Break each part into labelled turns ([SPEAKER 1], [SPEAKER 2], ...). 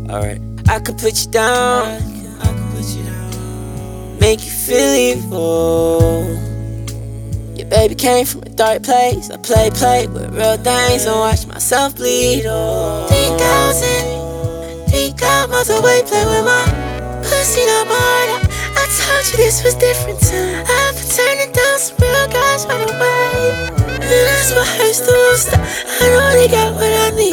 [SPEAKER 1] Alright. I could put you down, make you feel evil. Your baby came from a dark place. I play with real things and watch myself bleed. 3,000 miles away, play with my pussy no more. I told you this was different time. I've been turning down some real guys right away, and that's what hurts the most. I know they got what I need.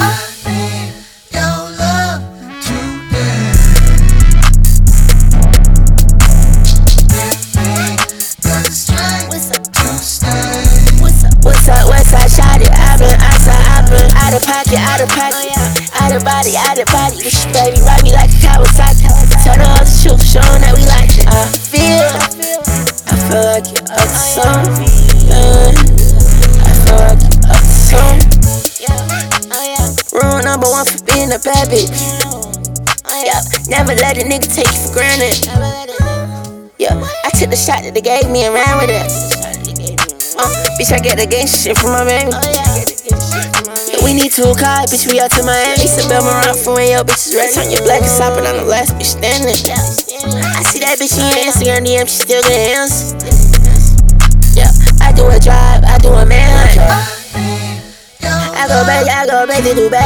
[SPEAKER 1] Out of body, with your baby, ride me like a Kawasaki. Tell the other truth, showing that we like it. I feel like you're up to something. I feel like you're up to something. Rule number one for being a bad bitch. Never let a nigga take you for granted. I took the shot that they gave me and ran with it. Bitch, I get the gang shit from my baby. We need to call, bitch, we out to Miami. Some Belmont from when your bitch is right. Turn your black and stop it on the last bitch standing. I see that bitch in your Instagram DM, she still getting answers. I do a drive, I do a manhunt. I go back to Dubai.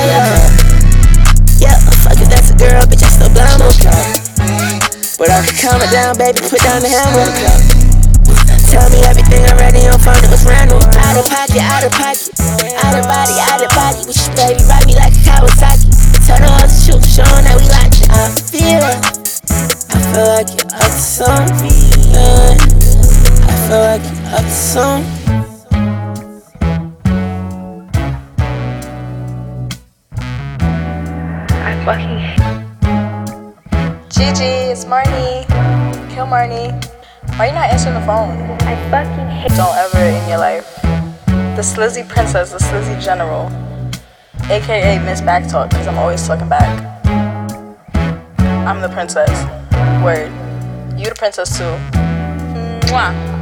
[SPEAKER 1] Fuck if that's a girl, bitch, I still blame her. But I can calm it down, baby, put down the hammer. Tell me everything already on phone, it was random. Out of pocket, out of body, with your baby, ride me like a Kawasaki. Tell the other truth, showing that we like it. I feel like you're up to something. I feel like you're up to something.
[SPEAKER 2] I fucking hate Gigi, it's Marnie. Kill Marnie. Why you not answering the phone?
[SPEAKER 3] I fucking hate.
[SPEAKER 2] Don't ever in your life. The slizzy princess, the slizzy general, aka Miss Backtalk, because I'm always talking back. I'm the princess. Word. You the princess too. Mwah.